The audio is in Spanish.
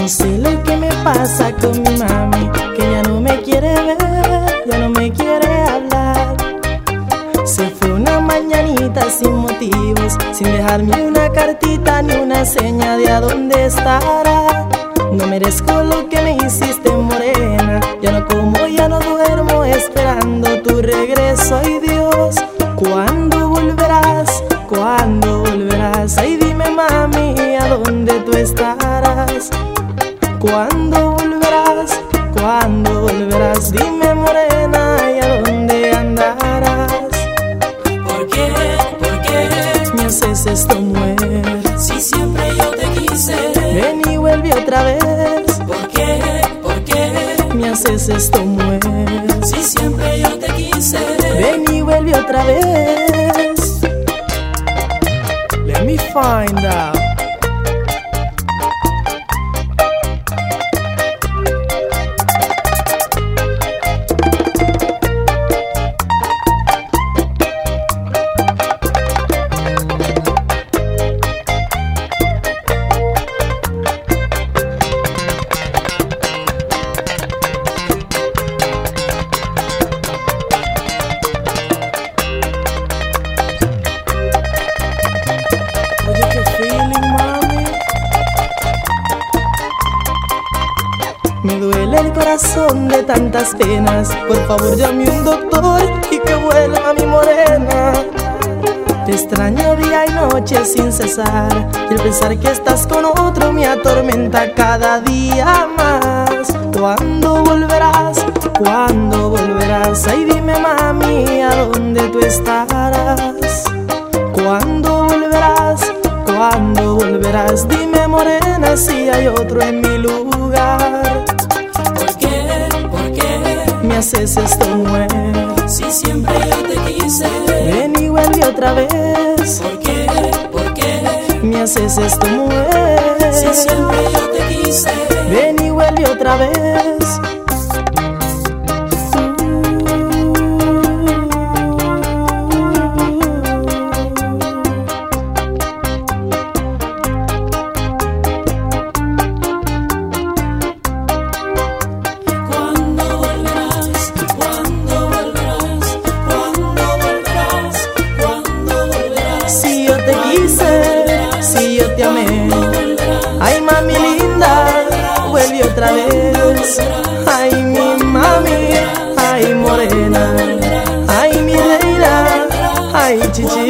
sé lo que me pasa con mi mami, que ya no me quiere ver, ya no me quiere hablar. Se fue una mañanita sin motivos, sin dejarme una cartita ni una seña de a dónde estará. No merezco lo que me hiciste, morena. Ya no como, ya no duermo, esperando tu regreso. Ay Dios, ¿cuándo volverás? ¿Cuándo volverás? Ay dime mami, ¿a dónde tú estarás? ¿Cuándo volverás? ¿Cuándo volverás? Dime morena, ¿y a dónde andarás? ¿Por qué? ¿Por qué? Me haces esto, mujer. Si siempre yo te quise. Ven y vuelve otra vez. ¿Por qué? ¿Por qué? Me haces esto, mujer. Si siempre yo te quise. Ven y vuelve otra vez. Let me find out. Oye, qué feeling, mami. Me duele el corazón de tantas penas. Por favor, llame un doctor y que vuelva mi morena. Te extraño día y noche sin cesar, y el pensar que estás con otro me atormenta cada día más. ¿Cuándo volverás? ¿Cuándo volverás? Ay dime mami, ¿a dónde tú estarás? ¿Cuándo volverás? ¿Cuándo volverás? Dime morena si hay otro en mi lugar. ¿Por qué? ¿Por qué? Me haces esto, mujer. Si siempre yo te quise. Ven y vuelve otra vez. ¿Por qué? ¿Por qué? Me haces esto, mujer. Si siempre yo te quise. Ven y vuelve otra vez. ¿Cuándo volverás? ¿Cuándo volverás? ¿Cuándo volverás? ¿Cuándo volverás? Si yo te quise, si yo te amé. Ay mami linda, vuelve otra vez. Ay mi mami, ay morena, ay mi reina, ay chichi.